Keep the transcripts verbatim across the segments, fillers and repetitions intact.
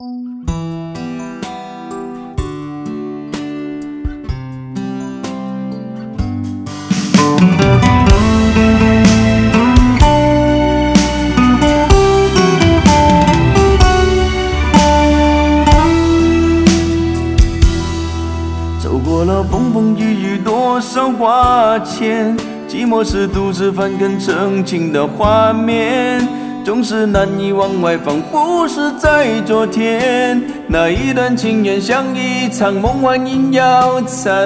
走过了风风雨雨，多少挂牵，寂寞是独自翻看曾经的画面，总是难以忘怀，仿佛是在昨天。那一段情缘像一场梦幻，萦绕缠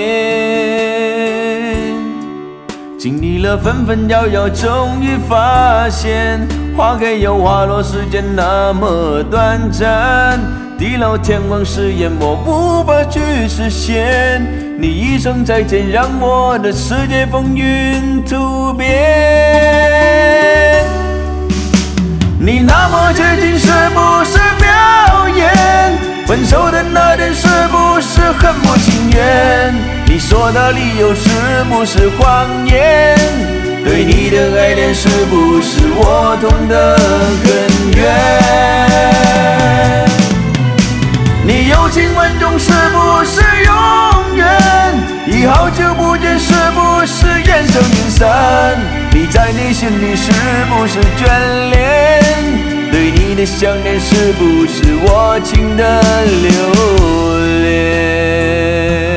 绵。经历了纷纷扰扰，终于发现花开又花落，时间那么短暂。地老天荒誓言我无法去实现，你一声再见让我的世界风云突变。你那么接近是不是表演？分手的那天是不是很不情愿？你说的理由是不是谎言？对你的爱恋是不是我痛得很远？你有情万种是不是永远？以好久不见是不是眼神云散？你在你心里是不是眷恋？对你的想念是不是我情的留恋？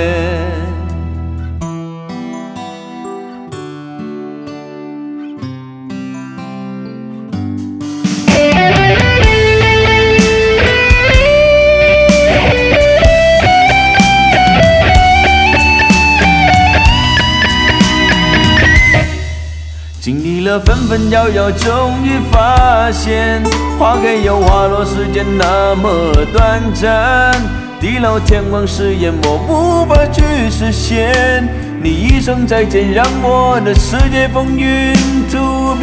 经历了纷纷扰扰，终于发现花开又花落，时间那么短暂。地老天荒誓言我无法去实现，你一声再见让我的世界风云突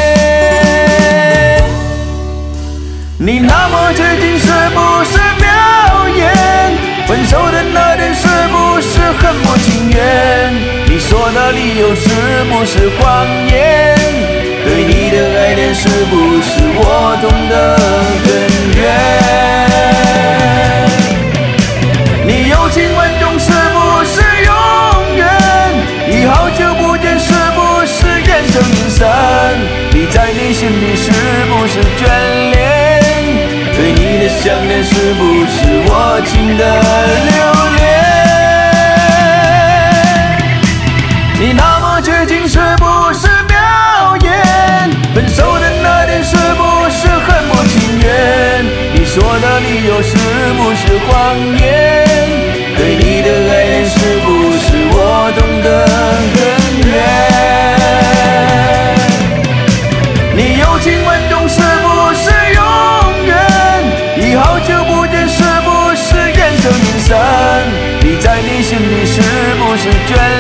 变。你那么接近是不是表演？分手的那天是不是很不情愿？你说的理由是不是谎言？对你的爱恋是不是我痛得很远？你有情万种是不是永远？以好久不见是不是眼神云散？你在你心里是不是眷恋？对你的想念是不是我情的留恋？你那么接近是不是表演？分手的那天是不是很不情愿？你说的理由是不是谎言？对你的爱恋是不是我痛得很远？你有情万种是不是永远？以好久不见是不是眼神云散？你在你心里是不是眷恋？